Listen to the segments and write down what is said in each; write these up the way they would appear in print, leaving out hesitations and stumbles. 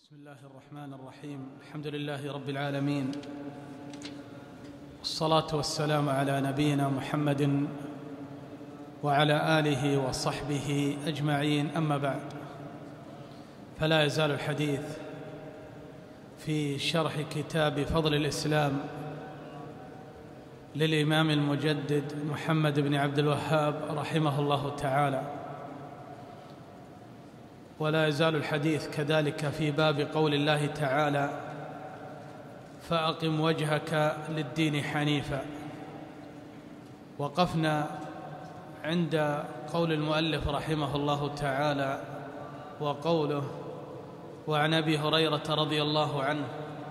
بسم الله الرحمن الرحيم. الحمد لله رب العالمين، والصلاة والسلام على نبينا محمد وعلى آله وصحبه أجمعين. أما بعد، فلا يزال الحديث في شرح كتاب فضل الإسلام للإمام المجدد محمد بن عبد الوهاب رحمه الله تعالى، ولا يزال الحديث كذلك في باب قول الله تعالى: فأقم وجهك للدين حنيفا. وقفنا عند قول المؤلف رحمه الله تعالى وقوله: وعن أبي هريرة رضي الله عنه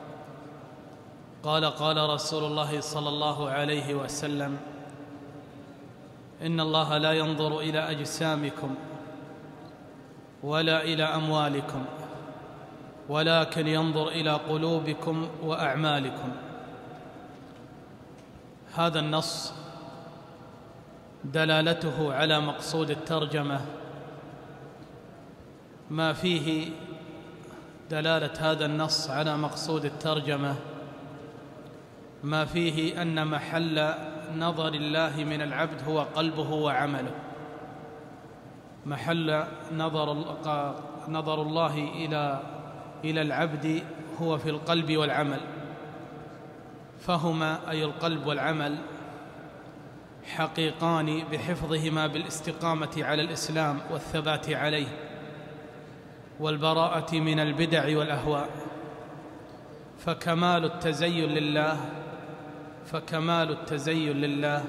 قال: قال رسول الله صلى الله عليه وسلم: إن الله لا ينظر إلى أجسامكم ولا إلى أموالكم، ولكن ينظر إلى قلوبكم وأعمالكم. هذا النص دلالته على مقصود الترجمة ما فيه دلالة هذا النص على مقصود الترجمة ما فيه أن محل نظر الله من العبد هو قلبه وعمله. محل نظر الله إلى العبد هو في القلب والعمل، فهما أي القلب والعمل حقيقان بحفظهما بالاستقامة على الإسلام والثبات عليه والبراءة من البدع والأهواء. فكمال التزين لله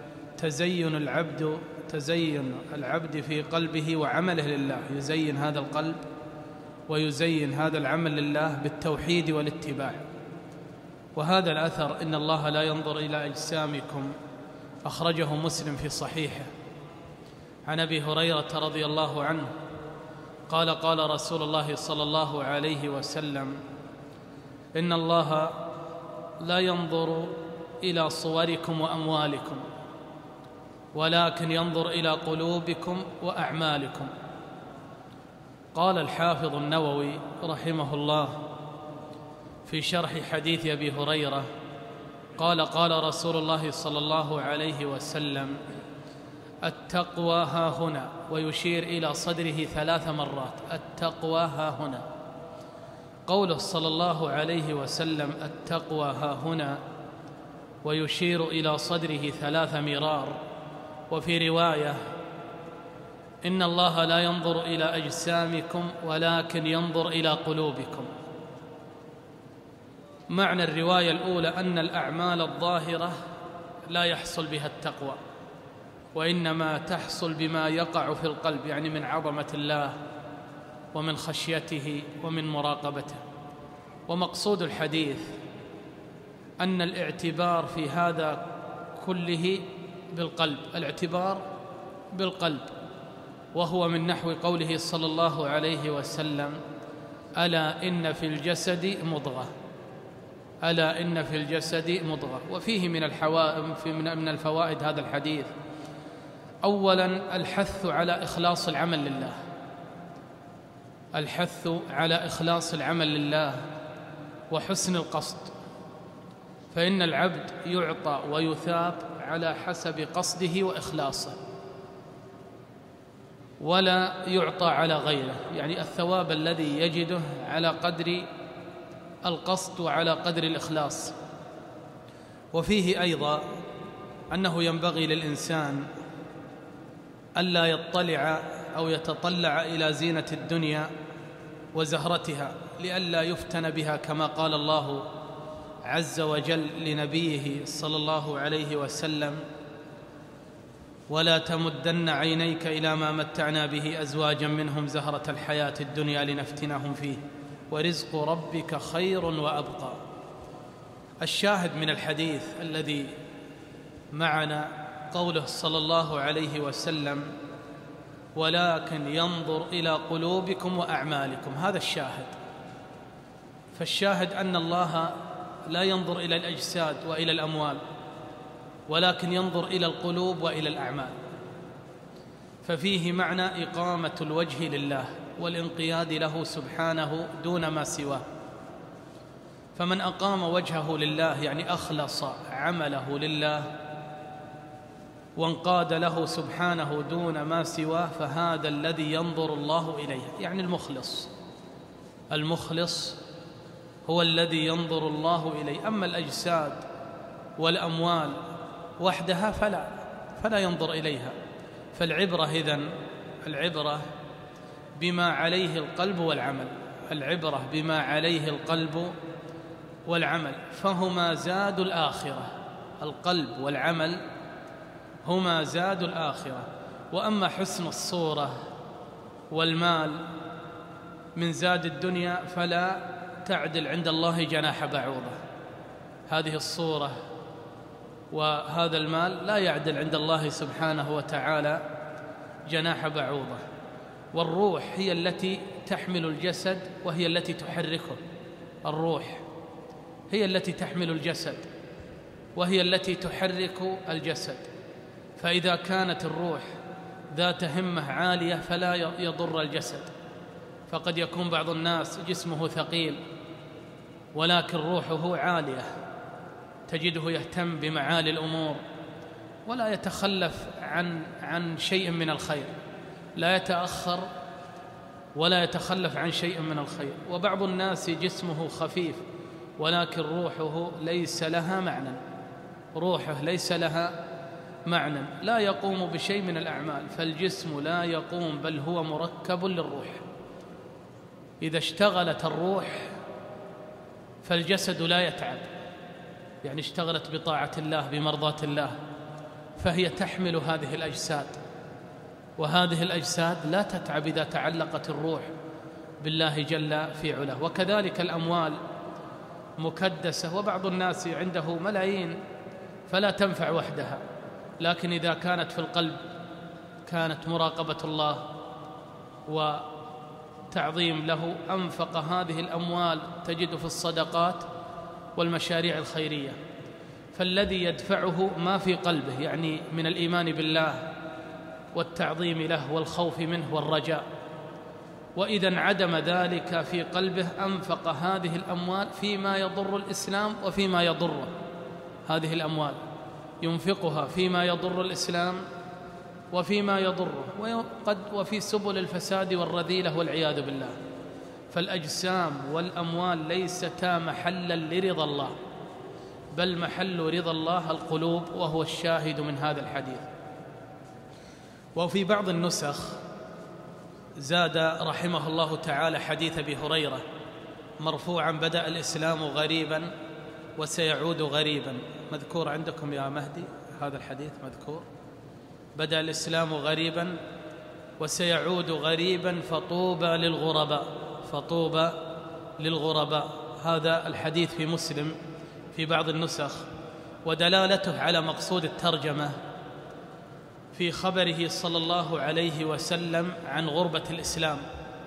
تزين العبد في قلبه وعمله لله، يزين هذا القلب ويزين هذا العمل لله بالتوحيد والاتباع. وهذا الأثر: إن الله لا ينظر إلى أجسامكم، أخرجه مسلم في صحيحه عن أبي هريرة رضي الله عنه قال: قال رسول الله صلى الله عليه وسلم: إن الله لا ينظر إلى صوركم وأموالكم، ولكن ينظر إلى قلوبكم وأعمالكم. قال الحافظ النووي رحمه الله في شرح حديث أبي هريرة: قال: قال رسول الله صلى الله عليه وسلم: التقوى ها هنا، ويشير إلى صدره 3 مرات. التقوى ها هنا. قوله صلى الله عليه وسلم التقوى ها هنا ويشير إلى صدره 3 مرار. وفي رواية: إن الله لا ينظر إلى أجسامكم ولكن ينظر إلى قلوبكم. معنى الرواية الأولى أن الأعمال الظاهرة لا يحصل بها التقوى، وإنما تحصل بما يقع في القلب، يعني من عظمة الله ومن خشيته ومن مراقبته. ومقصود الحديث أن الاعتبار في هذا كله بالقلب، الاعتبار بالقلب، وهو من نحو قوله صلى الله عليه وسلم: ألا إن في الجسد مضغة، ألا إن في الجسد مضغة. وفيه من الفوائد هذا الحديث: أولاً الحث على إخلاص العمل لله، الحث على إخلاص العمل لله وحسن القصد، فإن العبد يعطى ويثاب على حسب قصده وإخلاصه، ولا يعطى على غيره، يعني الثواب الذي يجده على قدر القصد وعلى قدر الإخلاص. وفيه أيضا أنه ينبغي للإنسان ألا يطلع أو يتطلع إلى زينة الدنيا وزهرتها لئلا يفتن بها، كما قال الله عز وجل لنبيه صلى الله عليه وسلم: ولا تمدن عينيك إلى ما متعنا به أزواجا منهم زهرة الحياة الدنيا لنفتنهم فيه ورزق ربك خير وأبقى. الشاهد من الحديث الذي معنا قوله صلى الله عليه وسلم: ولكن ينظر إلى قلوبكم وأعمالكم. هذا الشاهد. فالشاهد أن الله لا ينظر إلى الأجساد وإلى الأموال، ولكن ينظر إلى القلوب وإلى الأعمال. ففيه معنى إقامة الوجه لله والانقياد له سبحانه دون ما سواه. فمن أقام وجهه لله يعني أخلص عمله لله وانقاد له سبحانه دون ما سواه، فهذا الذي ينظر الله إليه، يعني المخلص هو الذي ينظر الله إليه. أما الأجساد والأموال وحدها فلا ينظر إليها. فالعبرة إذن العبرة بما عليه القلب والعمل، العبرة بما عليه القلب والعمل، فهما زاد الآخرة. القلب والعمل هما زاد الآخرة. وأما حسن الصورة والمال من زاد الدنيا فلا تعدل عند الله جناح بعوضة. هذه الصورة وهذا المال لا يعدل عند الله سبحانه وتعالى جناح بعوضة. والروح هي التي تحمل الجسد وهي التي تحركه. الروح هي التي تحمل الجسد وهي التي تحرك الجسد. فإذا كانت الروح ذات همة عالية فلا يضر الجسد. فقد يكون بعض الناس جسمه ثقيل ولكن روحه عالية، تجده يهتم بمعالي الأمور ولا يتخلف عن شيء من الخير، لا يتأخر ولا يتخلف عن شيء من الخير. وبعض الناس جسمه خفيف ولكن روحه ليس لها معنى، روحه ليس لها معنى، لا يقوم بشيء من الأعمال. فالجسم لا يقوم بل هو مركب للروح. إذا اشتغلت الروح فالجسد لا يتعب، يعني اشتغلت بطاعة الله بمرضاة الله فهي تحمل هذه الأجساد، وهذه الأجساد لا تتعب إذا تعلقت الروح بالله جل في علاه. وكذلك الأموال مكدسة، وبعض الناس عنده ملايين فلا تنفع وحدها، لكن إذا كانت في القلب كانت مراقبة الله وتعظيم له أنفق هذه الأموال تجد في الصدقات والمشاريع الخيرية. فالذي يدفعه ما في قلبه، يعني من الإيمان بالله والتعظيم له والخوف منه والرجاء. وإذا انعدم ذلك في قلبه أنفق هذه الأموال فيما يضر الإسلام وفيما يضره. هذه الأموال ينفقها فيما يضر الإسلام وفيما يضره، وفي سبل الفساد والرذيلة والعياذ بالله. فالأجسام والأموال ليستا محلا لرضا الله، بل محل رضا الله القلوب، وهو الشاهد من هذا الحديث. وفي بعض النسخ زاد رحمه الله تعالى حديث أبي هريرة مرفوعا: بدأ الإسلام غريبا وسيعود غريبا. مذكور عندكم يا مهدي هذا الحديث؟ مذكور: بدأ الإسلام غريبا وسيعود غريبا فطوبى للغرباء، فطوبى للغرباء. هذا الحديث في مسلم في بعض النسخ، ودلالته على مقصود الترجمة في خبره صلى الله عليه وسلم عن غربة الإسلام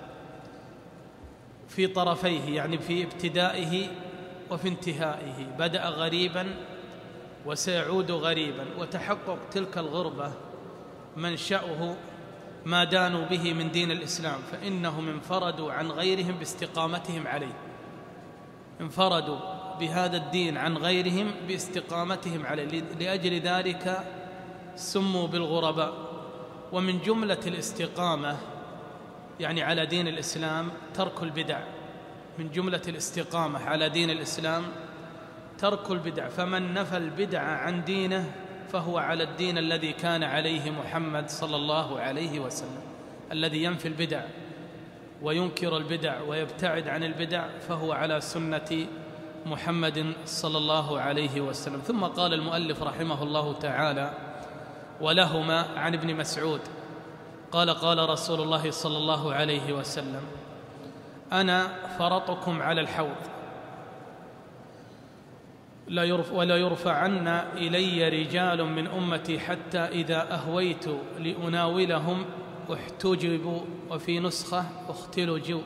في طرفيه، يعني في ابتدائه وفي انتهائه. بدأ غريبا وسيعود غريبا. وتحقق تلك الغربة منشأه ما دانوا به من دين الإسلام، فإنهم انفردوا عن غيرهم باستقامتهم عليه، انفردوا بهذا الدين عن غيرهم باستقامتهم عليه، لأجل ذلك سموا بالغرباء. ومن جملة الاستقامة يعني على دين الإسلام ترك البدع، من جملة الاستقامة على دين الإسلام ترك البدع. فمن نفى البدع عن دينه فهو على الدين الذي كان عليه محمد صلى الله عليه وسلم. الذي ينفي البدع وينكر البدع ويبتعد عن البدع فهو على سنة محمد صلى الله عليه وسلم. ثم قال المؤلف رحمه الله تعالى: ولهما عن ابن مسعود قال: قال رسول الله صلى الله عليه وسلم: أنا فرطكم على الحوض ولا يرفعن إلي رجال من أمتي حتى إذا أهويت لأناولهم احتجبوا، وفي نسخة اختلجوا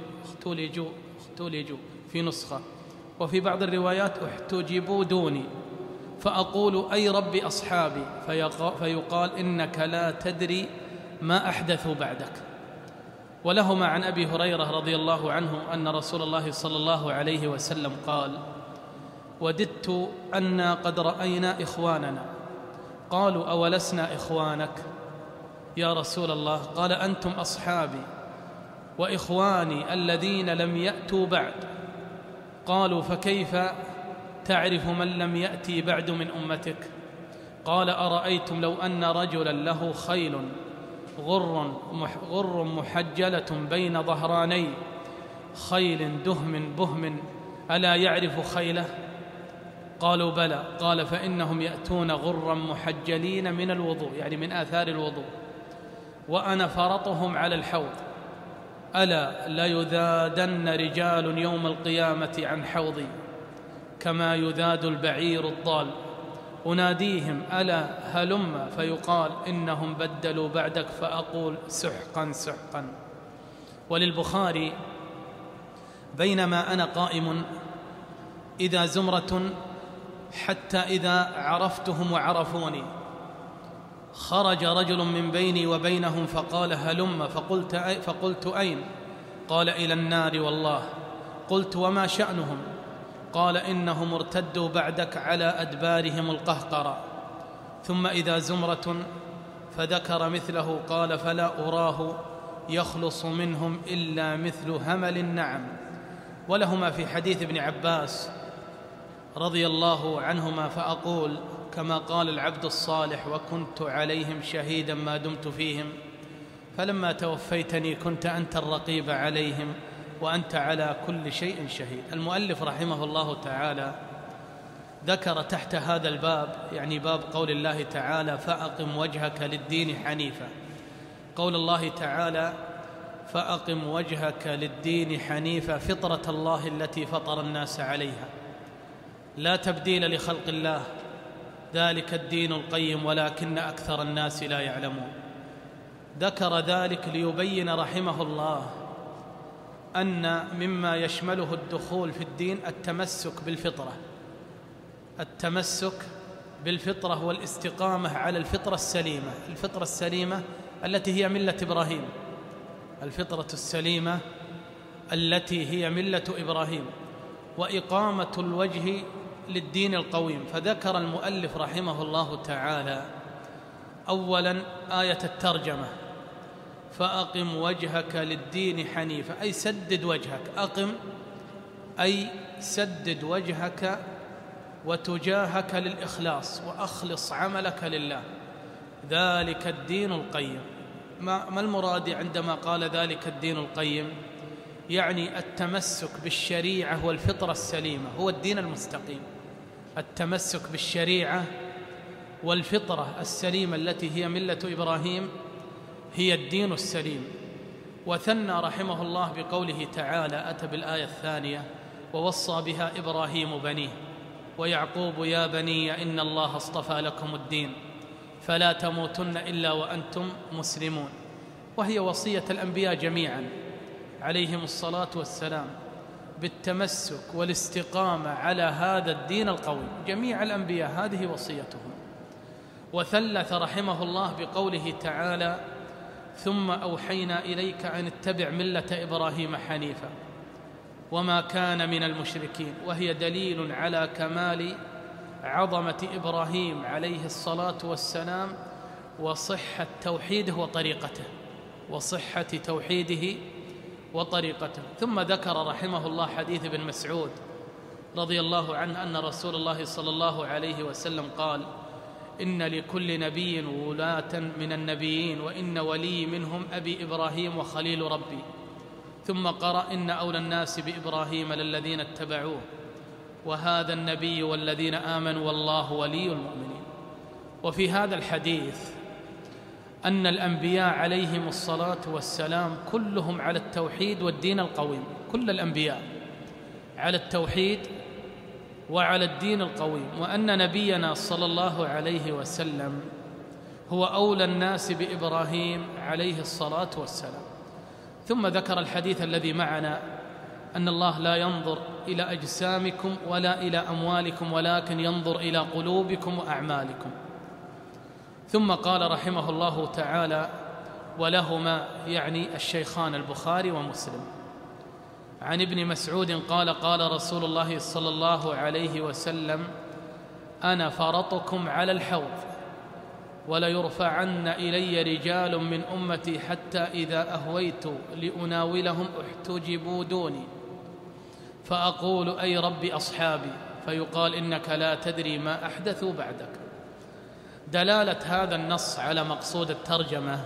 في نسخة، وفي بعض الروايات احتجبوا دوني، فأقول: أي رب أصحابي؟ فيقال: إنك لا تدري ما أحدثوا بعدك. ولهما عن أبي هريرة رضي الله عنه أن رسول الله صلى الله عليه وسلم قال: وددت أنا قد رأينا إخواننا. قالوا: أولسنا إخوانك يا رسول الله؟ قال: أنتم أصحابي وإخواني الذين لم يأتوا بعد. قالوا: فكيف تعرف من لم يأتي بعد من أمتك؟ قال: أرأيتم لو أن رجلا له خيل غر محجلة بين ظهراني خيل دهم بهم ألا يعرف خيله؟ قالوا: بلى. قال: فإنهم يأتون غرا محجلين من الوضوء، يعني من آثار الوضوء، وأنا فرطهم على الحوض. ألا ليذادن رجال يوم القيامة عن حوضي كما يذاد البعير الضال. أناديهم: ألا هلم، فيقال: إنهم بدلوا بعدك، فأقول: سحقا سحقا. وللبخاري: بينما أنا قائم إذا زمرة حتى إذا عرفتهم وعرفوني خرج رجل من بيني وبينهم فقال: هلم. فقلت: أين؟ قال: إلى النار والله. قلت: وما شأنهم؟ قال: إنهم ارتدوا بعدك على أدبارهم القهقرة. ثم إذا زمرة فذكر مثله قال: فلا أراه يخلص منهم إلا مثل همل النعم. ولهما في حديث ابن عباس رضي الله عنهما: فأقول كما قال العبد الصالح: وكنت عليهم شهيدا ما دمت فيهم، فلما توفيتني كنت أنت الرقيب عليهم وأنت على كل شيء شهيد. المؤلف رحمه الله تعالى ذكر تحت هذا الباب، يعني باب قول الله تعالى: فأقم وجهك للدين حنيفا. قول الله تعالى: فأقم وجهك للدين حنيفا فطرة الله التي فطر الناس عليها لا تبديل لخلق الله ذلك الدين القيم ولكن أكثر الناس لا يعلمون. ذكر ذلك ليبين رحمه الله أن مما يشمله الدخول في الدين التمسك بالفطرة والاستقامة على الفطرة السليمة التي هي ملة إبراهيم، الفطرة السليمة التي هي ملة إبراهيم، وإقامة الوجه للدين القويم. فذكر المؤلف رحمه الله تعالى أولا آية الترجمة: فأقم وجهك للدين حنيفا، أي سدد وجهك. أقم أي سدد وجهك وتجاهك للإخلاص، وأخلص عملك لله، ذلك الدين القيم. ما المراد عندما قال ذلك الدين القيم؟ يعني التمسك بالشريعة والفطرة السليمة هو الدين المستقيم. التمسك بالشريعة والفطرة السليمة التي هي ملة إبراهيم هي الدين السليم. وثنى رحمه الله بقوله تعالى، أتى بالآية الثانية: ووصى بها إبراهيم بنيه ويعقوب يا بني إن الله اصطفى لكم الدين فلا تموتن إلا وأنتم مسلمون. وهي وصية الأنبياء جميعا عليهم الصلاة والسلام بالتمسك والاستقامة على هذا الدين القوي. جميع الأنبياء هذه وصيتهم. وثلث رحمه الله بقوله تعالى: ثم أوحينا إليك أن اتبع ملة إبراهيم حنيفا وما كان من المشركين. وهي دليل على كمال عظمة إبراهيم عليه الصلاة والسلام وصحة توحيده وطريقته. ثم ذكر رحمه الله حديث ابن مسعود رضي الله عنه أن رسول الله صلى الله عليه وسلم قال: إن لكل نبي ولاة من النبيين وإن ولي منهم أبي إبراهيم وخليل ربي. ثم قرأ: إن أولى الناس بإبراهيم للذين اتبعوه وهذا النبي والذين آمنوا والله ولي المؤمنين. وفي هذا الحديث أن الأنبياء عليهم الصلاة والسلام كلهم على التوحيد والدين القويم، كل الأنبياء على التوحيد وعلى الدين القويم، وأن نبينا صلى الله عليه وسلم هو أولى الناس بإبراهيم عليه الصلاة والسلام. ثم ذكر الحديث الذي معنا أن الله لا ينظر إلى أجسامكم ولا إلى أموالكم ولكن ينظر إلى قلوبكم وأعمالكم. ثم قال رحمه الله تعالى: ولهما يعني الشيخان البخاري ومسلم. عن ابن مسعود قال قال رسول الله صلى الله عليه وسلم: أنا فرطكم على الحوض وليرفعن إلي رجال من أمتي حتى إذا أهويت لأناولهم احتجبوا دوني فأقول: أي رب أصحابي، فيقال: إنك لا تدري ما أحدثوا بعدك. دلالة هذا النص على مقصود الترجمة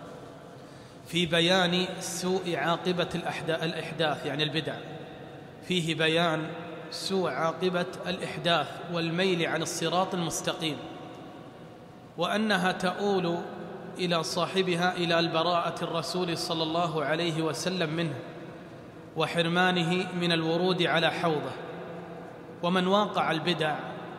في بيان سوء عاقبة الإحداث، يعني البدع، فيه بيان سوء عاقبة الإحداث والميل عن الصراط المستقيم، وأنها تؤول إلى صاحبها إلى البراءة الرسول صلى الله عليه وسلم منه وحرمانه من الورود على حوضه. ومن واقع البدع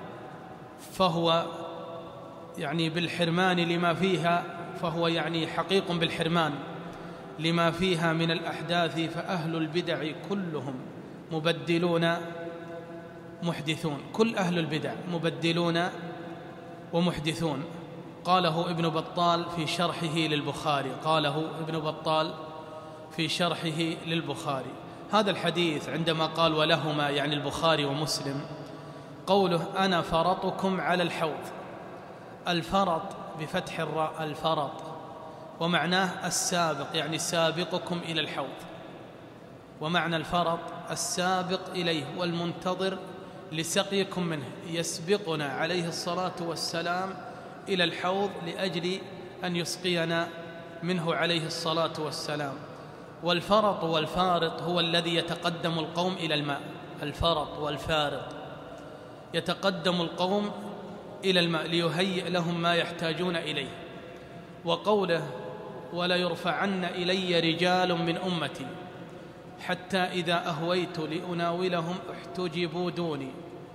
فهو يعني بالحرمان لما فيها، فهو يعني حقيق بالحرمان لما فيها من الأحداث، فأهل البدع كلهم مبدلون محدثون، كل أهل البدع مبدلون ومحدثون. قاله ابن بطال في شرحه للبخاري، قاله ابن بطال في شرحه للبخاري. هذا الحديث عندما قال ولهما يعني البخاري ومسلم، قوله أنا فرطكم على الحوض، الفرط بفتح الراء الفرط، ومعناه السابق يعني سابقكم إلى الحوض، ومعنى الفرط السابق إليه والمنتظر لسقيكم منه، يسبقنا عليه الصلاة والسلام إلى الحوض لأجل أن يسقينا منه عليه الصلاة والسلام. والفرط والفارط هو الذي يتقدم القوم إلى الماء، الفرط والفارط يتقدم القوم إلى الماء ليهيئ لهم ما يحتاجون إليه. وقوله ولا يرفعن إلي رجال من أمتي حتى إذا أهويت لأناولهم احتجبوا دوني.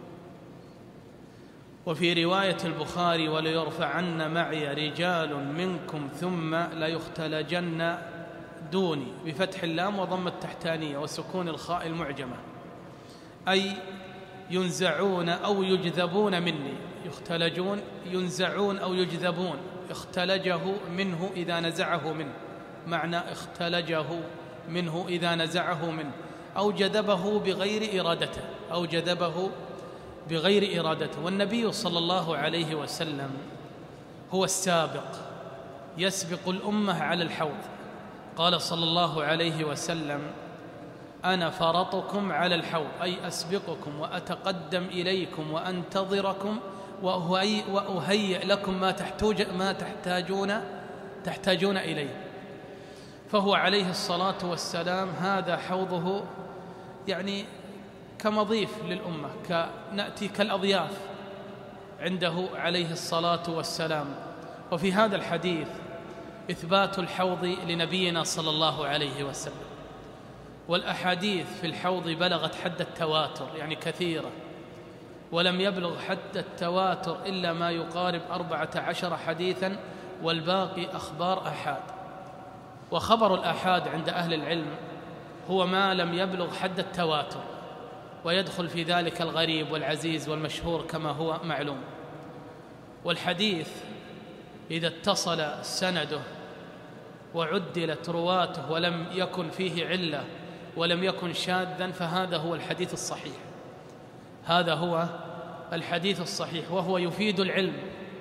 وفي رواية البخاري وليرفعن معي رجال منكم ثم ليختلجن دوني بفتح اللام وضم التحتانية وسكون الخاء المعجمة، أي ينزعون أو يجذبون مني. يختلجون ينزعون أو يجذبون، اختلجه منه إذا نزعه منه، معنى اختلجه منه إذا نزعه منه، أو جذبه بغير إرادته، أو جذبه بغير إرادته. والنبي صلى الله عليه وسلم هو السابق، يسبق الأمة على الحوض. قال صلى الله عليه وسلم أنا فرطكم على الحوض، أي أسبقكم وأتقدم إليكم وأنتظركم وأهيئ لكم ما تحتاجون إليه. فهو عليه الصلاة والسلام هذا حوضه يعني كمضيف للأمة، نأتي كالأضياف عنده عليه الصلاة والسلام. وفي هذا الحديث إثبات الحوض لنبينا صلى الله عليه وسلم، والأحاديث في الحوض بلغت حد التواتر يعني كثيرة، ولم يبلغ حد التواتر إلا ما يقارب 14 حديثا، والباقي أخبار آحاد. وخبر الآحاد عند أهل العلم هو ما لم يبلغ حد التواتر، ويدخل في ذلك الغريب والعزيز والمشهور كما هو معلوم. والحديث إذا اتصل سنده وعدلت رواته ولم يكن فيه علة ولم يكن شاذا فهذا هو الحديث الصحيح، هذا هو الحديث الصحيح، وهو يفيد العلم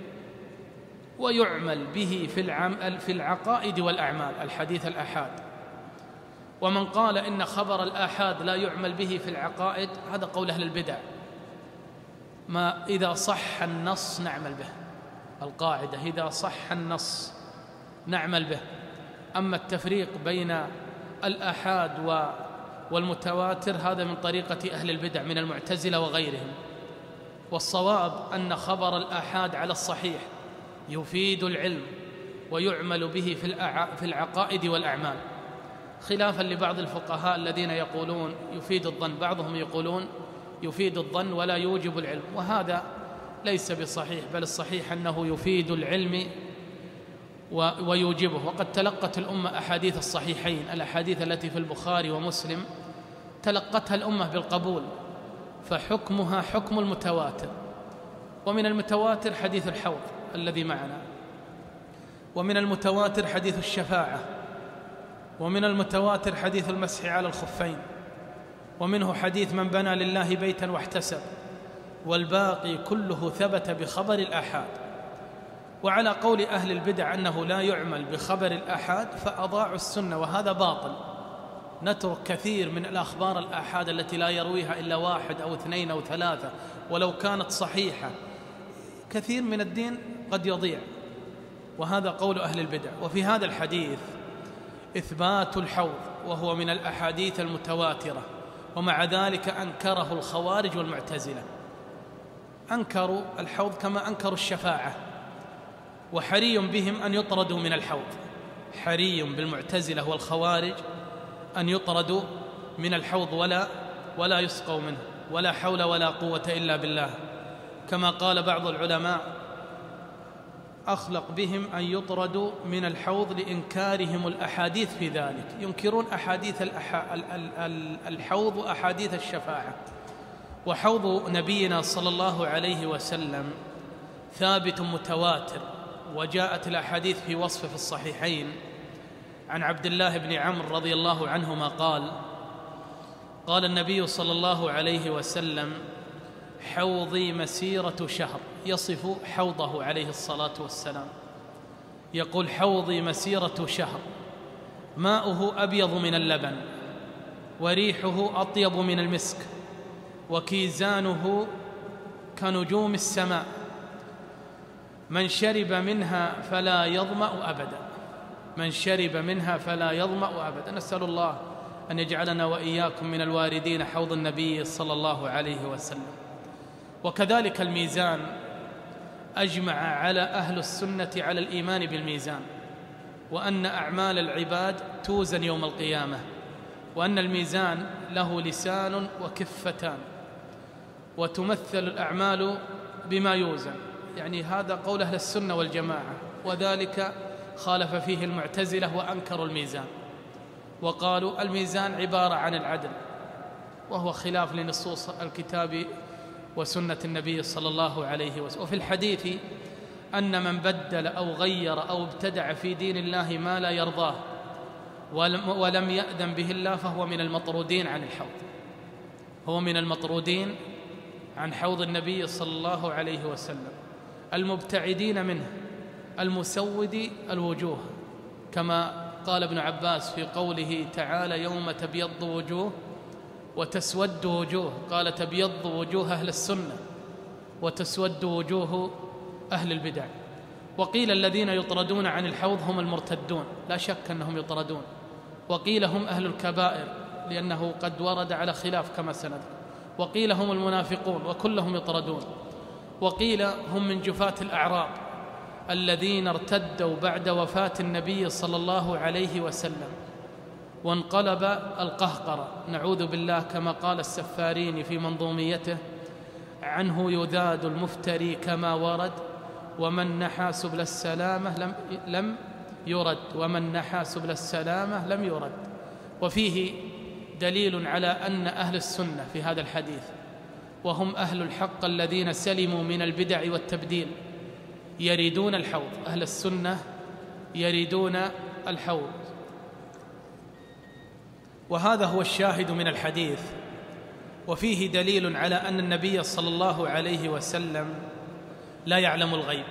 ويعمل به في العقائد والأعمال، الحديث الآحاد. ومن قال إن خبر الآحاد لا يعمل به في العقائد هذا قول أهل البدع، ما إذا صح النص نعمل به، القاعدة إذا صح النص نعمل به. أما التفريق بين الآحاد والمتواتر هذا من طريقة أهل البدع من المعتزلة وغيرهم. والصواب أن خبر الآحاد على الصحيح يفيد العلم ويعمل به في العقائد والأعمال، خلافا لبعض الفقهاء الذين يقولون يفيد الظن، بعضهم يقولون يفيد الظن ولا يوجب العلم، وهذا ليس بصحيح، بل الصحيح أنه يفيد العلم ويوجبه. وقد تلقت الأمة أحاديث الصحيحين، الأحاديث التي في البخاري ومسلم تلقتها الأمة بالقبول، فحكمها حكم المتواتر. ومن المتواتر حديث الحوض الذي معنا، ومن المتواتر حديث الشفاعة، ومن المتواتر حديث المسح على الخفين، ومنه حديث من بنى لله بيتا واحتسب، والباقي كله ثبت بخبر الآحاد. وعلى قول أهل البدع أنه لا يعمل بخبر الآحاد فأضاعوا السنة، وهذا باطل. نترك كثير من الأخبار الآحاد التي لا يرويها إلا واحد أو اثنين أو ثلاثة، ولو كانت صحيحة كثير من الدين قد يضيع، وهذا قول أهل البدع. وفي هذا الحديث إثبات الحوض، وهو من الأحاديث المتواترة، ومع ذلك أنكره الخوارج والمعتزلة. أنكروا الحوض كما أنكروا الشفاعة، وحري بهم أن يطردوا من الحوض، حري بالمعتزلة والخوارج أن يطردوا من الحوض ولا يسقوا منه، ولا حول ولا قوة إلا بالله، كما قال بعض العلماء: أخلق بهم أن يطردوا من الحوض لإنكارهم الأحاديث في ذلك. ينكرون أحاديث الحوض وأحاديث الشفاعة. وحوض نبينا صلى الله عليه وسلم ثابت متواتر، وجاءت الأحاديث في وصفه في الصحيحين عن عبد الله بن عمرو رضي الله عنهما قال النبي صلى الله عليه وسلم: حوضي مسيرة شهر. يصف حوضه عليه الصلاة والسلام، يقول: حوضي مسيرة شهر، ماؤه أبيض من اللبن، وريحه أطيب من المسك، وكيزانه كنجوم السماء، من شرب منها فلا يظمأ أبدا، من شرب منها فلا يظمأ أبدا. نسأل الله أن يجعلنا وإياكم من الواردين حوض النبي صلى الله عليه وسلم. وكذلك الميزان، أجمع على أهل السنة على الإيمان بالميزان، وأن أعمال العباد توزن يوم القيامة، وأن الميزان له لسان وكفتان، وتمثل الأعمال بما يوزن. يعني هذا قول أهل السنة والجماعة، وذلك خالف فيه المعتزلة وأنكروا الميزان، وقالوا الميزان عبارة عن العدل، وهو خلاف لنصوص الكتاب وسنة النبي صلى الله عليه وسلم. وفي الحديث أن من بدل أو غير أو ابتدع في دين الله ما لا يرضاه ولم يأذن به الله فهو من المطرودين عن الحوض، هو من المطرودين عن حوض النبي صلى الله عليه وسلم، المبتعدين منه، المسود الوجوه، كما قال ابن عباس في قوله تعالى: يوم تبيض وجوه وتسود وجوه، قال: تبيض وجوه أهل السنة وتسود وجوه أهل البدع. وقيل الذين يطردون عن الحوض هم المرتدون، لا شك أنهم يطردون، وقيل هم أهل الكبائر لأنه قد ورد على خلاف كما سند، وقيل هم المنافقون وكلهم يطردون، وقيل هم من جفاة الأعراب الذين ارتدوا بعد وفاة النبي صلى الله عليه وسلم وانقلب القهقرة، نعوذ بالله، كما قال السفاريني في منظوميته: عنه يذاد المفتري كما ورد، ومن نحى سبل السلامة لم يرد، ومن نحى سبل السلامة لم يرد. وفيه دليل على أن أهل السنة في هذا الحديث، وهم أهل الحق الذين سلموا من البدع والتبديل، يريدون الحوض. أهل السنة يريدون الحوض، وهذا هو الشاهد من الحديث. وفيه دليل على أن النبي صلى الله عليه وسلم لا يعلم الغيب،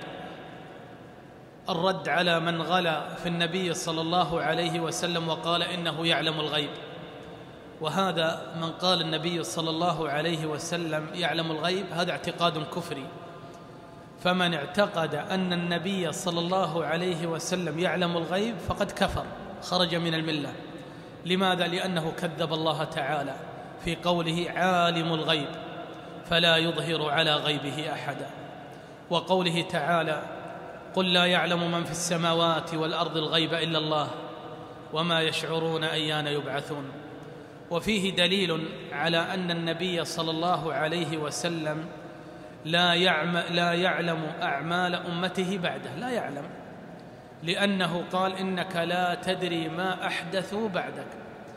الرد على من غلا في النبي صلى الله عليه وسلم وقال إنه يعلم الغيب. وهذا من قال النبي صلى الله عليه وسلم يعلم الغيب، هذا اعتقاد كفري. فمن اعتقد أن النبي صلى الله عليه وسلم يعلم الغيب فقد كفر، خرج من الملة. لماذا؟ لأنه كذب الله تعالى في قوله: عالم الغيب فلا يظهر على غيبه أحدا، وقوله تعالى: قل لا يعلم من في السماوات والأرض الغيب إلا الله وما يشعرون أيان يبعثون. وفيه دليل على أن النبي صلى الله عليه وسلم لا يعلم أعمال أمته بعده، لا يعلم، لأنه قال: إنك لا تدري ما أحدثوا بعدك.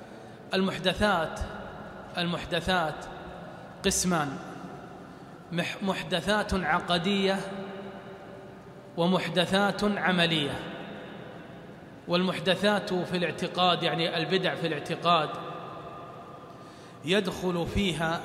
المحدثات قسمان: محدثات عقدية ومحدثات عملية. والمحدثات في الاعتقاد يعني البدع في الاعتقاد يدخل فيها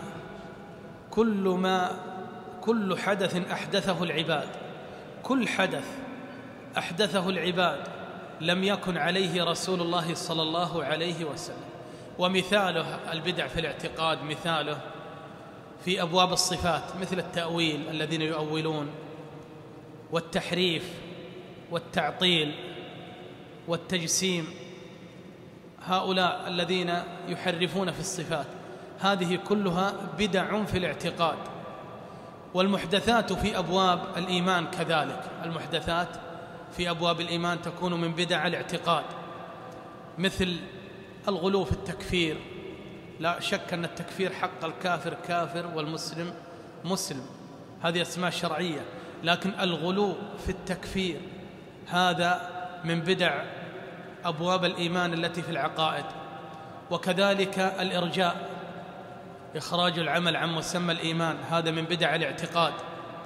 كل حدث أحدثه العباد، كل حدث أحدثه العباد لم يكن عليه رسول الله صلى الله عليه وسلم. ومثاله البدع في الاعتقاد مثاله في أبواب الصفات مثل التأويل الذين يؤولون، والتحريف والتعطيل والتجسيم، هؤلاء الذين يحرفون في الصفات، هذه كلها بدع في الاعتقاد. والمحدثات في أبواب الإيمان كذلك، المحدثات في أبواب الإيمان تكون من بدع الاعتقاد، مثل الغلو في التكفير. لا شك أن التكفير حق الكافر كافر والمسلم مسلم، هذه أسماء شرعية، لكن الغلو في التكفير هذا من بدع أبواب الإيمان التي في العقائد. وكذلك الإرجاء، إخراج العمل عن مسمى الإيمان، هذا من بدع الاعتقاد.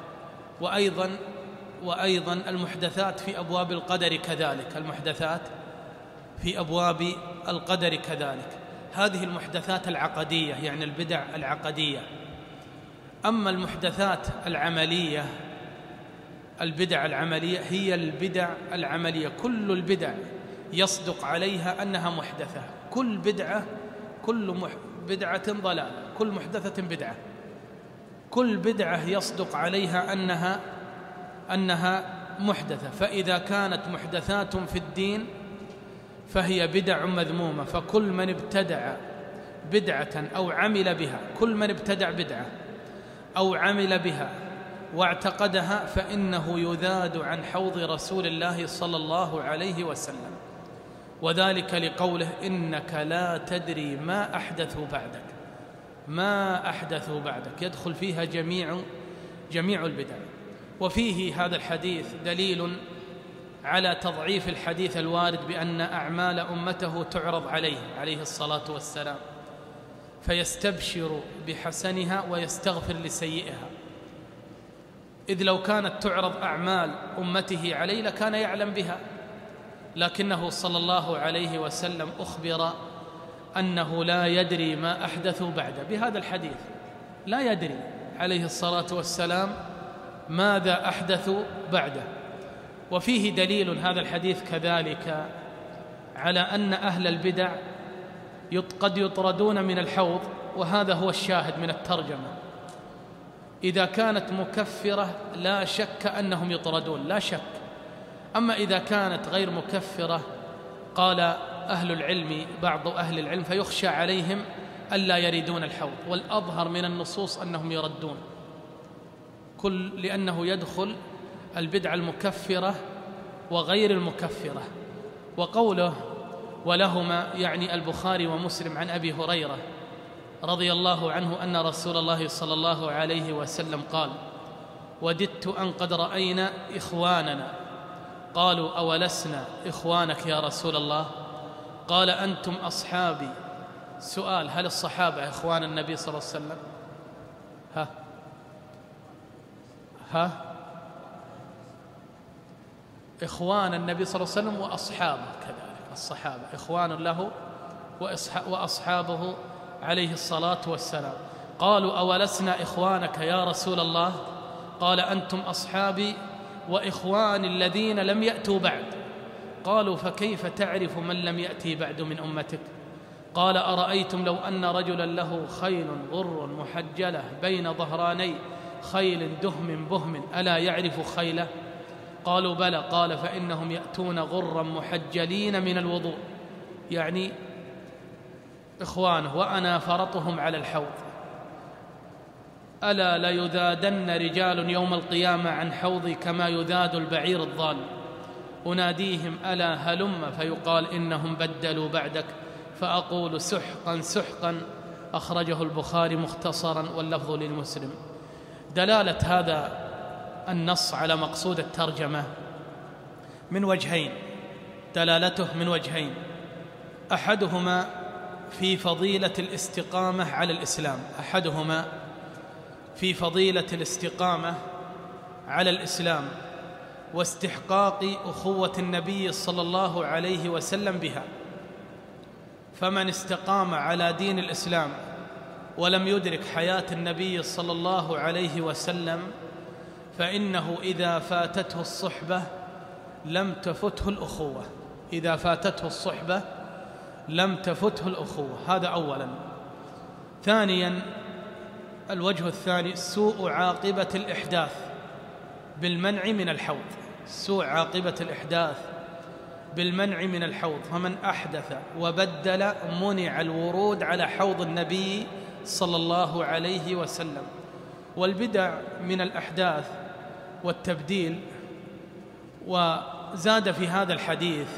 وأيضا المحدثات في أبواب القدر كذلك، المحدثات في أبواب القدر كذلك، هذه المحدثات العقدية يعني البدع العقدية. أما المحدثات العملية، البدع العملية هي البدع العملية، كل البدع يصدق عليها أنها محدثة، كل بدعة ضلالة، كل محدثة بدعة، كل بدعة يصدق عليها أنها محدثة. فإذا كانت محدثات في الدين فهي بدع مذمومة، فكل من ابتدع بدعة أو عمل بها، كل من ابتدع بدعة أو عمل بها واعتقدها فإنه يذاد عن حوض رسول الله صلى الله عليه وسلم، وذلك لقوله إنك لا تدري ما أحدثوا بعدك، يدخل فيها جميع البدع. وفيه هذا الحديث دليل على تضعيف الحديث الوارد بأن أعمال أمته تعرض عليه الصلاة والسلام فيستبشر بحسنها ويستغفر لسيئها، إذ لو كانت تعرض أعمال أمته عليه لكان يعلم بها، لكنه صلى الله عليه وسلم أخبر أنه لا يدري ما أحدثوا بعده، بهذا الحديث لا يدري عليه الصلاة والسلام ماذا أحدثوا بعده. وفيه دليل هذا الحديث كذلك على أن أهل البدع قد يطردون من الحوض، وهذا هو الشاهد من الترجمة. إذا كانت مكفرة لا شك أنهم يطردون، لا شك. أما إذا كانت غير مكفرة قال أهل العلم، بعض أهل العلم، فيخشى عليهم ألا يردون الحوض، والأظهر من النصوص أنهم يردون لأنه يدخل البدعة المكفرة وغير المكفرة. وقوله ولهما يعني البخاري ومسلم عن أبي هريرة رضي الله عنه أن رسول الله صلى الله عليه وسلم قال وددت أن قد رأينا إخواننا، قالوا أولسنا إخوانك يا رسول الله؟ قال أنتم أصحابي. سؤال: هل الصحابة إخوان النبي صلى الله عليه وسلم؟ إخوان النبي صلى الله عليه وسلم وأصحابه كذلك، الصحابة إخوان له وأصحابه عليه الصلاة والسلام. قالوا أولسنا إخوانك يا رسول الله؟ قال أنتم أصحابي وإخوان الذين لم يأتوا بعد. قالوا فكيف تعرف من لم يأتي بعد من أمتك؟ قال أرأيتم لو أن رجلا له خيل غر محجلة بين ظهراني خيل دهم بهم ألا يعرف خيله؟ قالوا بلى. قال فإنهم يأتون غرا محجلين من الوضوء، يعني إخوانه، وأنا فرطهم على الحوض. ألا ليذادن رجال يوم القيامة عن حوضي كما يذاد البعير الضال، أناديهم ألا هلم، فيقال إنهم بدلوا بعدك، فأقول سحقا سحقا. أخرجه البخاري مختصرا واللفظ للمسلم. دلالة هذا النص على مقصود الترجمة من وجهين، دلالته من وجهين: أحدهما في فضيلة الاستقامة على الإسلام، أحدهما في فضيلة الاستقامة على الإسلام، واستحقاق أخوة النبي صلى الله عليه وسلم بها. فمن استقام على دين الإسلام ولم يدرك حياة النبي صلى الله عليه وسلم فإنه إذا فاتته الصحبة لم تفته الأخوة، إذا فاتته الصحبة لم تفته الأخوة. هذا أولا. ثانيا، الوجه الثاني سوء عاقبة الإحداث بالمنع من الحوض، سوء عاقبة الإحداث بالمنع من الحوض. فمن أحدث وبدل منع الورود على حوض النبي صلى الله عليه وسلم. والبدع من الأحداث والتبديل. وزاد في هذا الحديث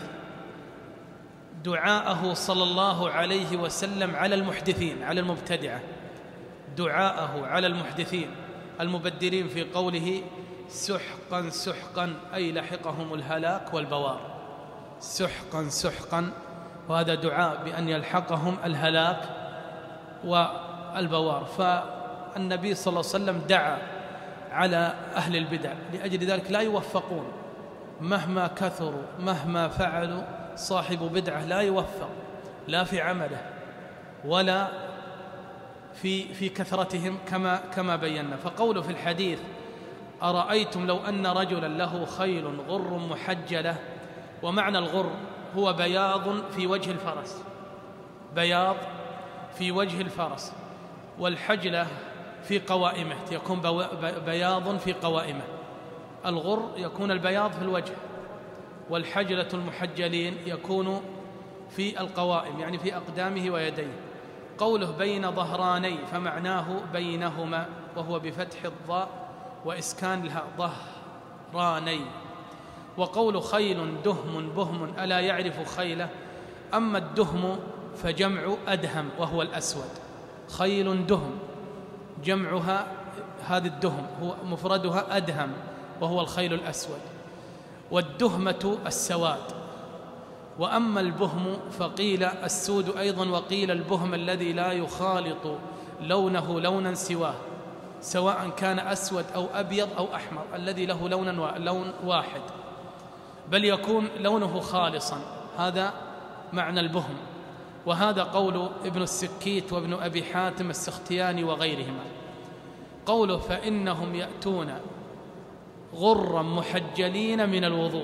دعاءه صلى الله عليه وسلم على المحدثين، على المبتدعة، دعاءه على المحدثين المبدلين في قوله سحقا سحقا، أي لحقهم الهلاك والبوار، سحقا سحقا، وهذا دعاء بأن يلحقهم الهلاك والبوار. فالنبي صلى الله عليه وسلم دعا على أهل البدع، لأجل ذلك لا يوفقون مهما كثروا، مهما فعلوا. صاحب بدعة لا يوفق لا في عمله ولا في كثرتهم كما بينا. فقوله في الحديث أرأيتم لو أن رجلا له خيل غر محجلة، ومعنى الغر هو بياض في وجه الفرس، بياض في وجه الفرس، والحجلة في قوائمه، يكون بياض في قوائمه. الغر يكون البياض في الوجه، والحجلة المحجلين يكون في القوائم، يعني في أقدامه ويديه. قوله بين ظهراني فمعناه بينهما، وهو بفتح الضاء وإسكان الهاء، ظهراني. وقول خيل دهم بهم ألا يعرف خيله. أما الدهم فجمع أدهم وهو الأسود، خيل دهم جمعها هذا الدهم، هو مفردها أدهم وهو الخيل الأسود. والدهمة السواد. وأما البهم فقيل السود أيضا، وقيل البهم الذي لا يخالط لونه لونا سواه، سواء كان أسود أو أبيض أو أحمر، الذي له لون واحد، بل يكون لونه خالصا. هذا معنى البهم. وهذا قول ابن السكيت وابن أبي حاتم السختياني وغيرهما. قوله فإنهم يأتون غرا محجلين من الوضوء.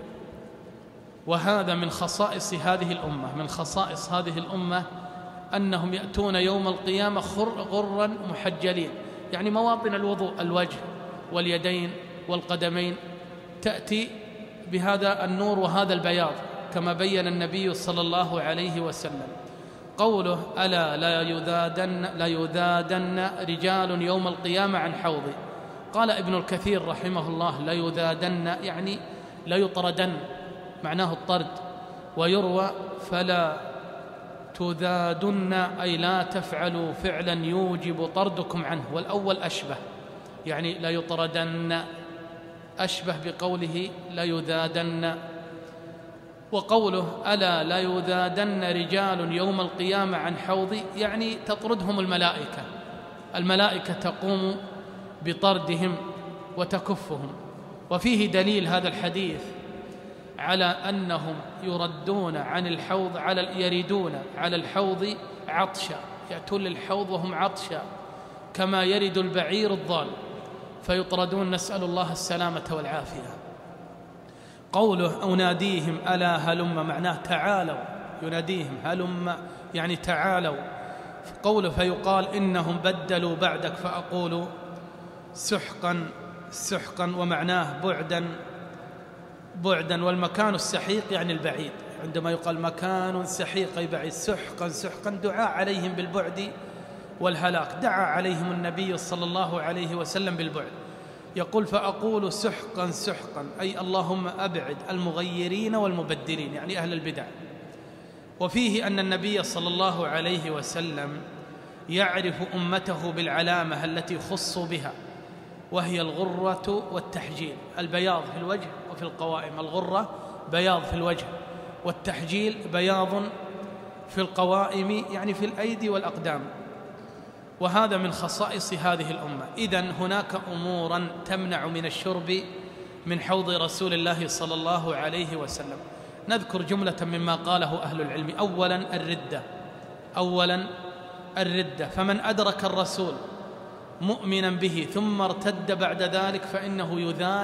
وهذا من خصائص هذه الأمة، من خصائص هذه الأمة أنهم يأتون يوم القيامة غرا محجلين، يعني مواطن الوضوء الوجه واليدين والقدمين تأتي بهذا النور وهذا البياض كما بين النبي صلى الله عليه وسلم. قوله ألا لا يذادن رجال يوم القيامة عن حوضي. قال ابن الكثير رحمه الله لا يذادن يعني لا يطردن، معناه الطرد. ويروى فلا تذادن أي لا تفعلوا فعلا يوجب طردكم عنه، والأول أشبه، يعني لا يطردن أشبه بقوله لا يذادن. وقوله ألا لا يذادن رجال يوم القيامة عن حوضي يعني تطردهم الملائكة، الملائكة تقوم بطردهم وتكفهم. وفيه دليل هذا الحديث على أنهم يردون عن الحوض يردون على الحوض عطشا، يأتون للحوض وهم عطشا كما يرد البعير الضال فيطردون، نسأل الله السلامة والعافية. قوله أناديهم ألا هلم معناه تعالوا، يناديهم هلم يعني تعالوا. قوله فيقال إنهم بدلوا بعدك فأقول سحقا سحقا، ومعناه بعدا. والمكان السحيق يعني البعيد، عندما يقال مكان سحيق أي بعيد. سحقا سحقا دعاء عليهم بالبعد والهلاك، دعا عليهم النبي صلى الله عليه وسلم بالبعد. يقول فأقول سحقا سحقا أي اللهم أبعد المغيرين والمبدلين، يعني أهل البدع. وفيه أن النبي صلى الله عليه وسلم يعرف أمته بالعلامة التي خصوا بها، وهي الغرة والتحجيل، البياض في الوجه وفي القوائم. الغرة بياض في الوجه، والتحجيل بياض في القوائم يعني في الأيدي والأقدام. وهذا من خصائص هذه الأمة. إذن هناك أمورا تمنع من الشرب من حوض رسول الله صلى الله عليه وسلم. نذكر جملة مما قاله أهل العلم. أولا الردة، فمن أدرك الرسول مؤمنا به ثم ارتد بعد ذلك فإنه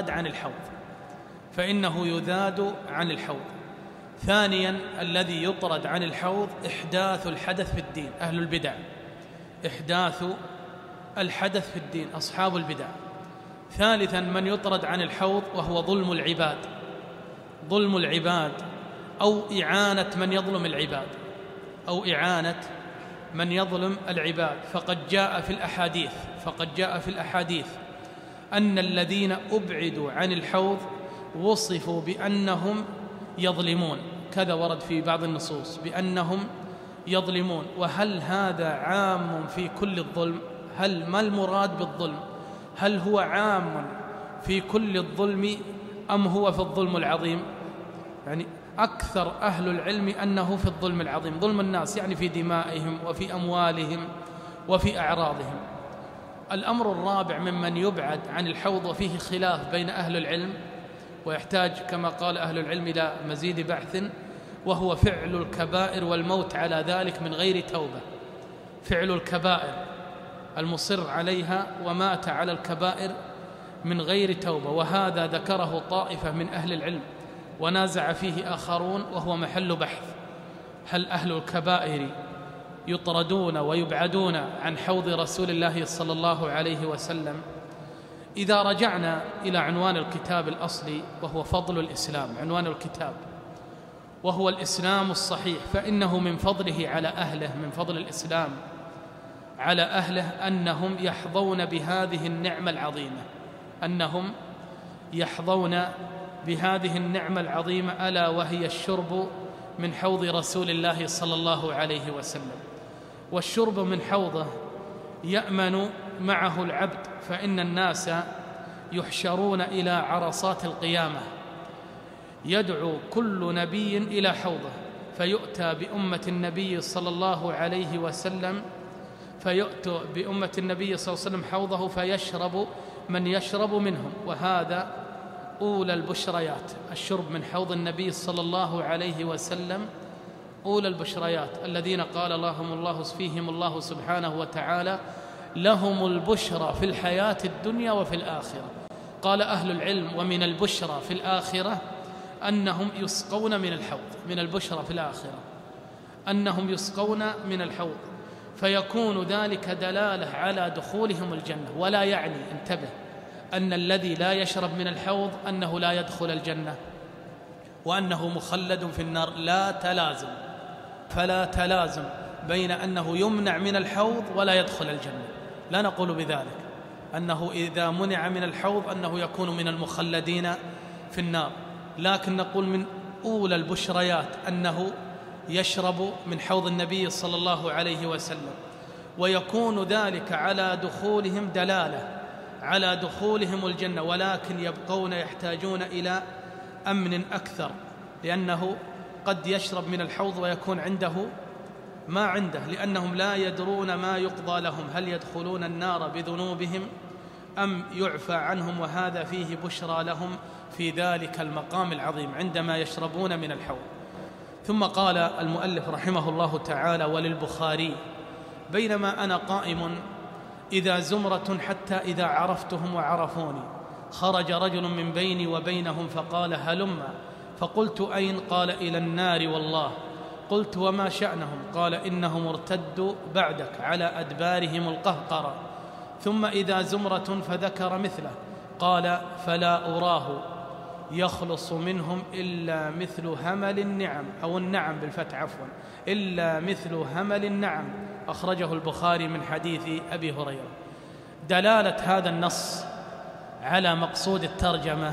يذاد عن الحوض. ثانيا الذي يطرد عن الحوض إحداث الحدث في الدين، أهل البدع، إحداث الحدث في الدين، أصحاب البدع. ثالثا من يطرد عن الحوض وهو ظلم العباد أو إعانة من يظلم العباد. فقد جاء في الأحاديث أن الذين أبعدوا عن الحوض وصفوا بأنهم يظلمون، كذا ورد في بعض النصوص بأنهم يظلمون. وهل هذا عام في كل الظلم؟ ما المراد بالظلم؟ هل هو عام في كل الظلم أم هو في الظلم العظيم؟ يعني أكثر أهل العلم أنه في الظلم العظيم، ظلم الناس يعني في دمائهم وفي أموالهم وفي أعراضهم. الأمر الرابع ممن يبعد عن الحوض وفيه خلاف بين أهل العلم ويحتاج كما قال أهل العلم إلى مزيد بحث، وهو فعل الكبائر والموت على ذلك من غير توبة. فعل الكبائر، المصر عليها ومات على الكبائر من غير توبة، وهذا ذكره طائفة من أهل العلم ونازع فيه آخرون، وهو محل بحث. هل أهل الكبائر يطردون ويبعدون عن حوض رسول الله صلى الله عليه وسلم؟ إذا رجعنا إلى عنوان الكتاب الأصلي وهو فضل الإسلام، عنوان الكتاب وهو الإسلام الصحيح، فإنه من فضله على أهله، من فضل الإسلام على أهله أنهم يحظون بهذه النعمة العظيمة ألا وهي الشرب من حوض رسول الله صلى الله عليه وسلم. والشرب من حوضه يأمن معه العبد، فإن الناس يحشرون إلى عرصات القيامة، يدعو كل نبي إلى حوضه، فيؤتى بأمة النبي صلى الله عليه وسلم حوضه فيشرب من يشرب منهم. وهذا أولى البشريات، الشرب من حوض النبي صلى الله عليه وسلم أولى البشريات الذين قال فيهم الله سبحانه وتعالى لهم البشرى في الحياة الدنيا وفي الآخرة. قال أهل العلم ومن البشرى في الآخرة أنهم يسقون من الحوض، من البشرى في الآخرة أنهم يسقون من الحوض، فيكون ذلك دلالة على دخولهم الجنة. ولا يعني، انتبه، أن الذي لا يشرب من الحوض أنه لا يدخل الجنة وأنه مخلد في النار، فلا تلازم بين أنه يمنع من الحوض ولا يدخل الجنة. لا نقول بذلك أنه إذا منع من الحوض أنه يكون من المخلدين في النار، لكن نقول من أولى البشريات أنه يشرب من حوض النبي صلى الله عليه وسلم، ويكون ذلك على دخولهم دلالة على دخولهم الجنة، ولكن يبقون يحتاجون إلى أمن أكثر، لأنه قد يشرب من الحوض ويكون عنده ما عنده، لأنهم لا يدرون ما يقضى لهم، هل يدخلون النار بذنوبهم أم يعفى عنهم، وهذا فيه بشرى لهم في ذلك المقام العظيم عندما يشربون من الحوض. ثم قال المؤلف رحمه الله تعالى: وللبخاري بينما أنا قائم إذا زمرة حتى إذا عرفتهم وعرفوني خرج رجل من بيني وبينهم فقال: هلما. فقلت: أين؟ قال: إلى النار والله. قلت: وما شأنهم؟ قال: إنهم ارتدوا بعدك على أدبارهم القهقرة. ثم إذا زمرة فذكر مثله، قال: فلا أراه يخلص منهم إلا مثل همل النعم، أو النعم بالفتح عفوا، إلا مثل همل النعم. أخرجه البخاري من حديث أبي هريرة. دلالة هذا النص على مقصود الترجمة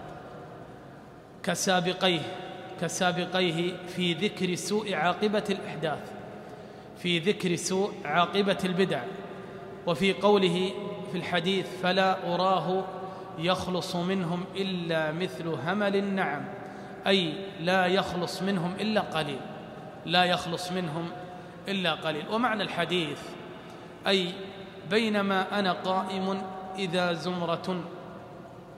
كسابقيه في ذكر سوء عاقبة الإحداث، في ذكر سوء عاقبة البدع، وفي قوله في الحديث: فلا أراه يخلص منهم إلا مثل همل النعم، أي لا يخلص منهم إلا قليل، لا يخلص منهم إلا قليل. ومعنى الحديث أي بينما أنا قائم إذا زمرة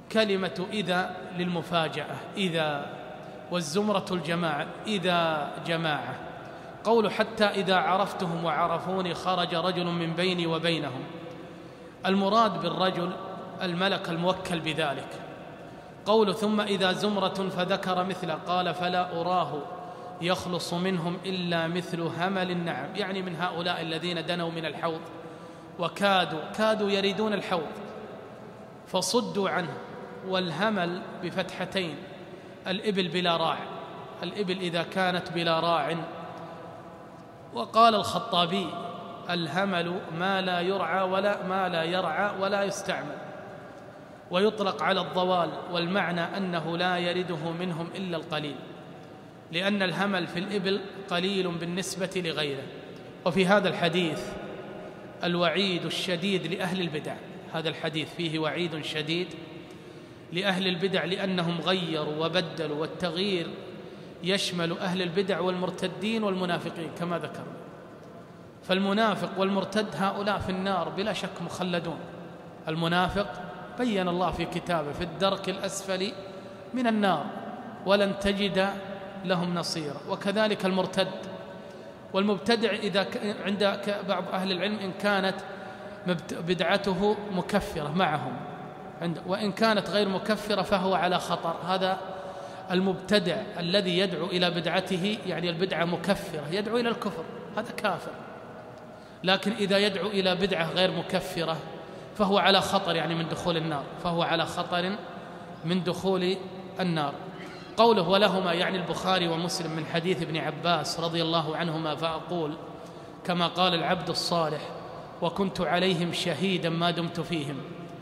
كلمة إذا للمفاجأة، إذا، والزمرة الجماعة، إذا جماعة. قول حتى إذا عرفتهم وعرفوني خرج رجل من بيني وبينهم، المراد بالرجل الملك الموكل بذلك. قول ثم إذا زمرة فذكر مثله، قال فلا أراه يخلص منهم إلا مثل همل النعم، يعني من هؤلاء الذين دنوا من الحوض وكادوا يريدون الحوض فصدوا عنه. والهمل بفتحتين، الإبل بلا راع، الإبل إذا كانت بلا راع. وقال الخطابي الهمل ما لا يرعى ولا يستعمل، ويطلق على الضوال، والمعنى أنه لا يرده منهم إلا القليل، لأن الهمل في الإبل قليل بالنسبة لغيره. وفي هذا الحديث الوعيد الشديد لأهل البدع، هذا الحديث فيه وعيد شديد لأهل البدع، لأنهم غيروا وبدلوا، والتغيير يشمل أهل البدع والمرتدين والمنافقين كما ذكرنا. فالمنافق والمرتد هؤلاء في النار بلا شك مخلدون. المنافق بين الله في كتابه في الدرك الأسفل من النار ولن تجد لهم نصيرا، وكذلك المرتد. والمبتدع إذا عند بعض أهل العلم إن كانت بدعته مكفرة معهم، وإن كانت غير مكفرة فهو على خطر. هذا المبتدع الذي يدعو إلى بدعته، يعني البدعة مكفرة يدعو إلى الكفر، هذا كافر. لكن إذا يدعو إلى بدعة غير مكفرة فهو على خطر، يعني من دخول النار، فهو على خطر من دخول النار. قوله ولهما يعني البخاري ومسلم من حديث ابن عباس رضي الله عنهما، فأقول كما قال العبد الصالح وكنت عليهم شهيدا ما دمت فيهم،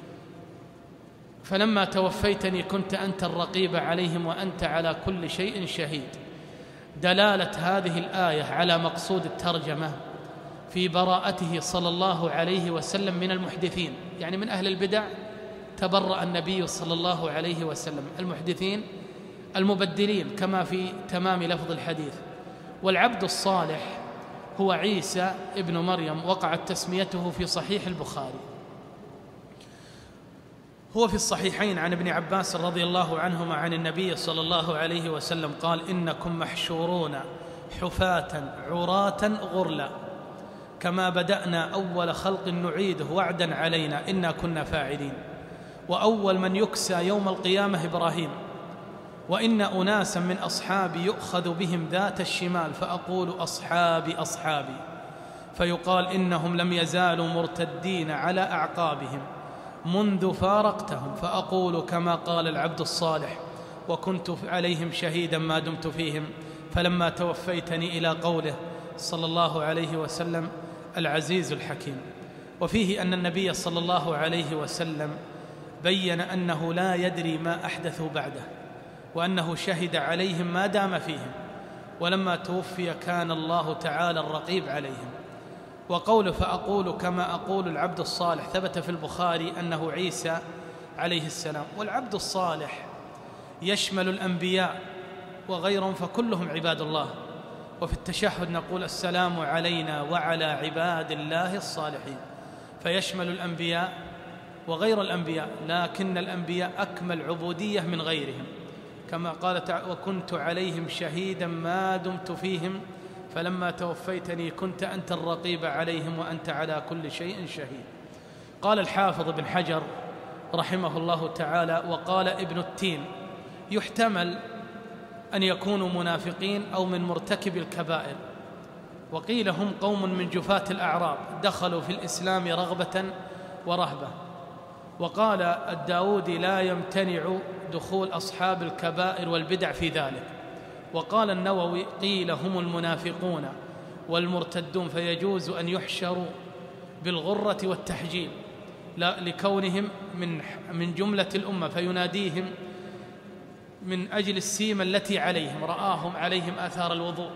فلما توفيتني كنت أنت الرقيب عليهم وأنت على كل شيء شهيد. دلالة هذه الآية على مقصود الترجمة في براءته صلى الله عليه وسلم من المحدثين، يعني من أهل البدع تبرأ النبي صلى الله عليه وسلم. المحدثين المبدلين كما في تمام لفظ الحديث. والعبد الصالح هو عيسى ابن مريم، وقعت تسميته في صحيح البخاري. هو في الصحيحين عن ابن عباس رضي الله عنهما عن النبي صلى الله عليه وسلم قال إنكم محشورون حفاة عراة غرلا كما بدأنا أول خلق نعيده وعدا علينا إنا كنا فاعلين. وأول من يكسى يوم القيامة إبراهيم، وإن أناسا من أصحابي يؤخذ بهم ذات الشمال فأقول أصحابي أصحابي، فيقال إنهم لم يزالوا مرتدين على أعقابهم منذ فارقتهم، فأقول كما قال العبد الصالح وكنت عليهم شهيدا ما دمت فيهم، فلما توفيتني، إلى قوله صلى الله عليه وسلم العزيز الحكيم. وفيه أن النبي صلى الله عليه وسلم بين أنه لا يدري ما أحدثوا بعده، وأنه شهد عليهم ما دام فيهم، ولما توفي كان الله تعالى الرقيب عليهم. وقوله فأقول كما أقول العبد الصالح ثبت في البخاري أنه عيسى عليه السلام. والعبد الصالح يشمل الأنبياء وغيرهم فكلهم عباد الله. وفي التشهد نقول السلام علينا وعلى عباد الله الصالحين، فيشمل الأنبياء وغير الأنبياء، لكن الأنبياء أكمل عبودية من غيرهم، كما قال تعالى وكنت عليهم شهيدا ما دمت فيهم فلما توفيتني كنت أنت الرقيب عليهم وأنت على كل شيء شهيد. قال الحافظ بن حجر رحمه الله تعالى وقال ابن التين يحتمل أن يكونوا منافقين أو من مرتكب الكبائر، وقيل هم قوم من جفاة الأعراب دخلوا في الإسلام رغبة ورهبة. وقال الداودي لا يمتنع دخول أصحاب الكبائر والبدع في ذلك. وقال النووي قيل هم المنافقون والمرتدون، فيجوز أن يحشروا بالغرة والتحجيل لكونهم من جملة الأمة، فيناديهم من أجل السيمة التي عليهم، رآهم عليهم آثار الوضوء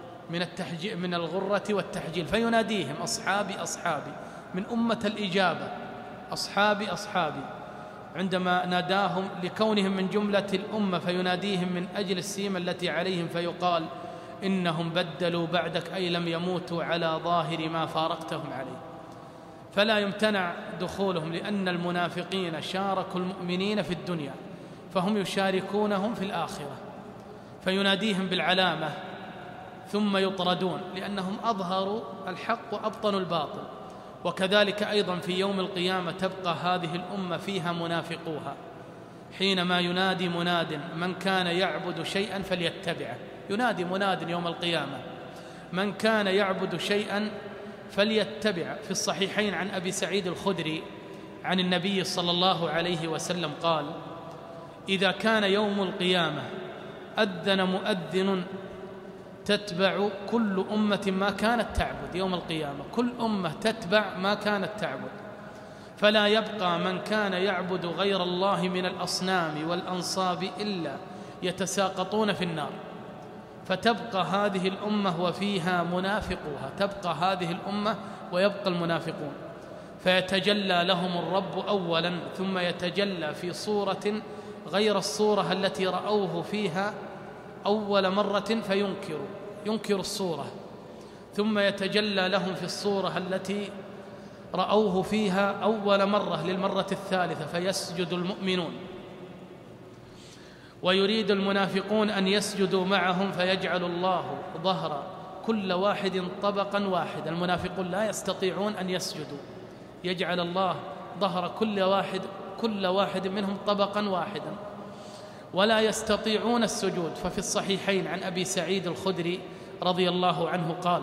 من الغرة والتحجيل، فيناديهم أصحابي أصحابي من أمة الإجابة، أصحابي أصحابي، عندما ناداهم لكونهم من جملة الأمة فيناديهم من أجل السيمة التي عليهم، فيقال إنهم بدلوا بعدك أي لم يموتوا على ظاهر ما فارقتهم عليه. فلا يمتنع دخولهم، لأن المنافقين شاركوا المؤمنين في الدنيا فهم يشاركونهم في الآخرة، فيناديهم بالعلامة ثم يطردون لأنهم أظهروا الحق وأبطنوا الباطل. وكذلك أيضا في يوم القيامة تبقى هذه الأمة فيها منافقوها، حينما ينادي مناد من كان يعبد شيئا فليتبعه. ينادي مناد يوم القيامة من كان يعبد شيئا فليتبع. في الصحيحين عن أبي سعيد الخدري عن النبي صلى الله عليه وسلم قال: إذا كان يوم القيامة أذن مؤذن تتبع كل أمة ما كانت تعبد. يوم القيامة كل أمة تتبع ما كانت تعبد، فلا يبقى من كان يعبد غير الله من الأصنام والأنصاب إلا يتساقطون في النار، فتبقى هذه الأمة وفيها منافقوها. تبقى هذه الأمة ويبقى المنافقون، فيتجلى لهم الرب أولا، ثم يتجلى في صورة غير الصورة التي رأوه فيها أول مرة فينكر الصورة، ثم يتجلى لهم في الصورة التي رأوه فيها أول مرة للمرة الثالثة فيسجد المؤمنون، ويريد المنافقون أن يسجدوا معهم فيجعل الله ظهر كل واحد طبقا واحدا. المنافقون لا يستطيعون أن يسجدوا، يجعل الله ظهر كل واحد منهم طبقا واحدا، ولا يستطيعون السجود. ففي الصحيحين عن أبي سعيد الخدري رضي الله عنه قال: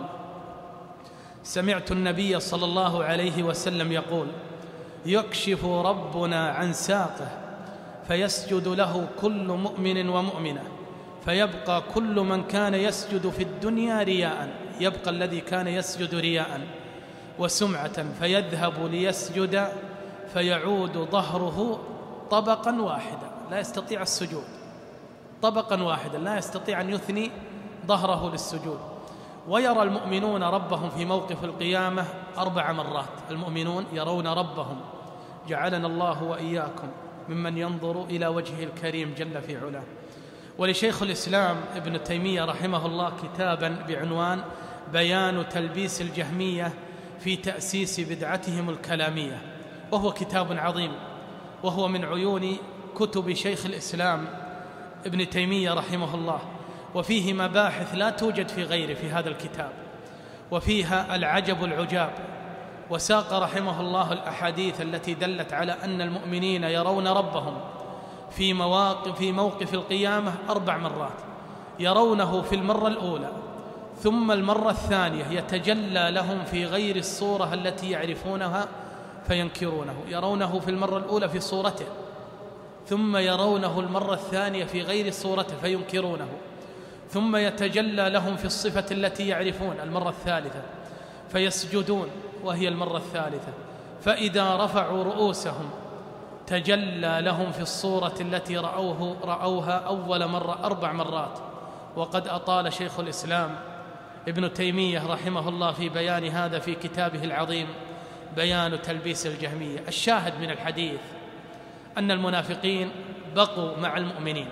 سمعت النبي صلى الله عليه وسلم يقول: يكشف ربنا عن ساقه فيسجد له كل مؤمن ومؤمنة، فيبقى كل من كان يسجد في الدنيا رياء، يبقى الذي كان يسجد رياء وسمعة، فيذهب ليسجد فيعود ظهره طبقا واحدا، لا يستطيع السجود، طبقا واحدا لا يستطيع أن يثني ظهره للسجود. ويرى المؤمنون ربهم في موقف القيامة 4 مرات. المؤمنون يرون ربهم، جعلنا الله وإياكم ممن ينظر إلى وجهه الكريم جل في علاه. ولشيخ الإسلام ابن تيمية رحمه الله كتابا بعنوان بيان تلبيس الجهمية في تأسيس بدعتهم الكلامية، وهو كتاب عظيم، وهو من عيون كتب شيخ الإسلام ابن تيمية رحمه الله، وفيه مباحث لا توجد في غيره في هذا الكتاب، وفيها العجب العجاب. وساق رحمه الله الأحاديث التي دلت على أن المؤمنين يرون ربهم في موقف القيامة 4 مرات. يرونه في المرة الأولى، ثم المرة الثانية يتجلى لهم في غير الصورة التي يعرفونها فينكرونه. يرونه في المرة الأولى في صورته، ثم يرونه المرة الثانية في غير صورته فينكرونه، ثم يتجلى لهم في الصفة التي يعرفون المرة الثالثة فيسجدون، وهي المرة الثالثة، فإذا رفعوا رؤوسهم تجلى لهم في الصورة التي رأوها أول مرة 4 مرات. وقد أطال شيخ الإسلام ابن تيمية رحمه الله في بيان هذا في كتابه العظيم بيان تلبيس الجهمية. الشاهد من الحديث أن المنافقين بقوا مع المؤمنين.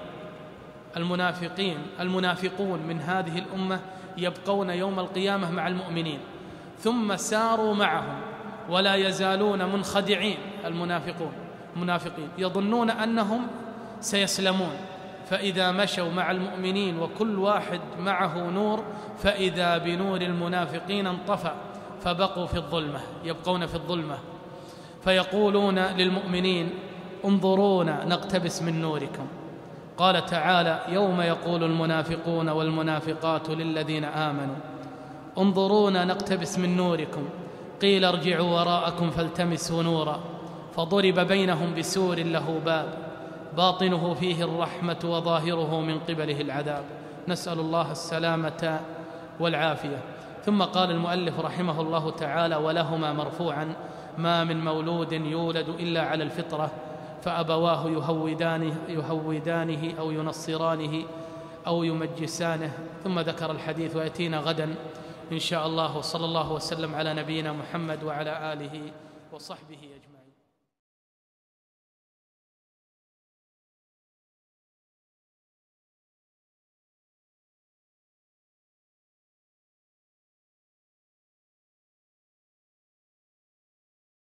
المنافقون من هذه الأمة يبقون يوم القيامة مع المؤمنين، ثم ساروا معهم ولا يزالون منخدعين. المنافقين يظنون أنهم سيسلمون، فإذا مشوا مع المؤمنين وكل واحد معه نور فإذا بنور المنافقين انطفأ، فبقوا في الظلمة، يبقون في الظلمة، فيقولون للمؤمنين: انظرونا نقتبس من نوركم. قال تعالى: يوم يقول المنافقون والمنافقات للذين آمنوا انظرونا نقتبس من نوركم، قيل ارجعوا وراءكم فالتمسوا نورا، فضرب بينهم بسور له باب باطنه فيه الرحمة وظاهره من قبله العذاب. نسأل الله السلامة والعافية. ثم قال المؤلف رحمه الله تعالى: ولهما مرفوعا: ما من مولود يولد إلا على الفطرة، فأبواه يهودانه أو ينصرانه أو يمجسانه. ثم ذكر الحديث ويأتينا غدا إن شاء الله. صلى الله وسلم على نبينا محمد وعلى آله وصحبه أجمعين.